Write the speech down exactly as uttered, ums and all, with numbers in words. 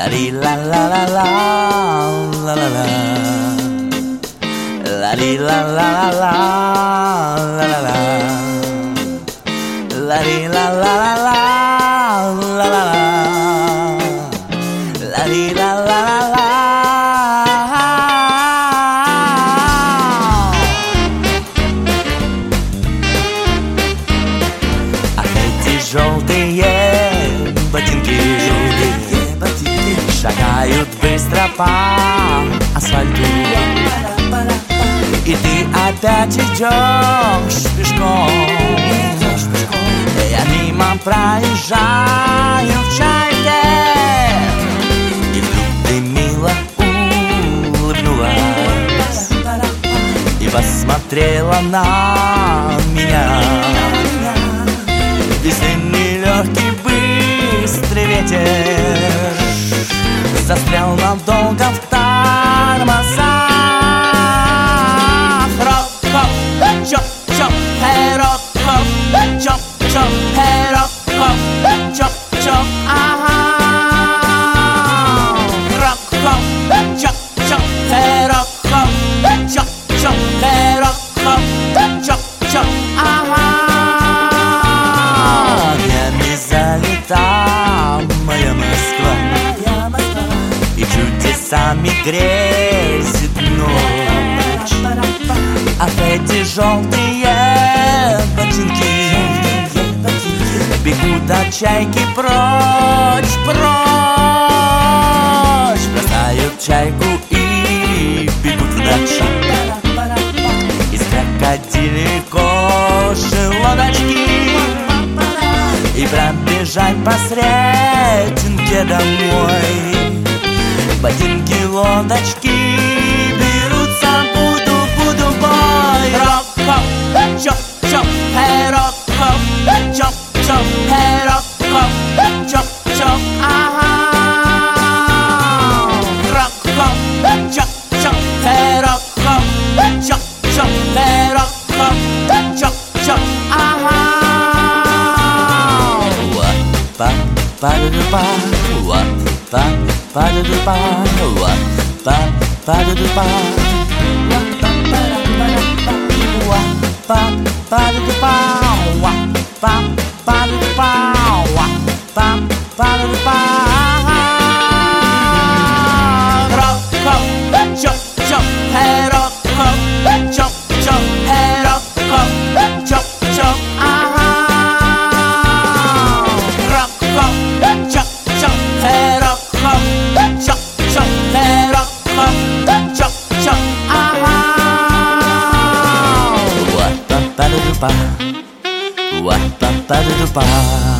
La di la la la la la la la. La di la la la la la la la. La di la la la la la la la. La di la la la la. А эти желтые ботинки, желтые ботинки шагают быстро по асфальту. И ты опять идешь пешком. Я мимо проезжаю в чайке, и вдруг ты мило улыбнулась и посмотрела на меня. Весенний легкий быстрый ветер застрял надолго в тормозах. Рок-хоп, чоп-чоп, эй, рок-хоп, чоп-чоп, эй, рок-хоп, чоп-чоп, ага. Рок-хоп, чоп-чоп, эй, рок-хоп, чоп-чоп, эй, рок-хоп, чоп-чоп, ага. Днями залета моя Москва, и чудесами грезит ночь. А эти желтые ботинки бегут от чайки прочь, прочь. Бросают чайку и бегут в дачу. Из крокодилей кожи лодочки, и пробежать по Сретенке домой. Ботинки, лодочки берутся, буду, буду бой. Рок-хоп, чоп-чоп, эй, рок-хоп, чоп-чоп, эй, рок-хоп, чоп-чоп, ага. Рок-хоп, чоп-чоп, эй, рок-хоп, чоп-чоп, эй, рок-хоп, чоп-чоп, ага. Па-па-па-да-да-па, па-па-па-да-да-па, па-па-па-да-да-па, па-па-па-да-да-па, па-па-па-да-да-па, па-па-па-да-да-па. Рок-хоп, чоп-чоп, эй, рок-хоп, чоп-чоп, эй, рок-хоп, чоп-чоп, ага. Рок-хоп, чоп-чоп, эй, рок-хоп, чоп-чоп, эй, рок-хоп, чоп-чоп, ага. Па-па-па-да-да-па, па-па-па-да-да-па.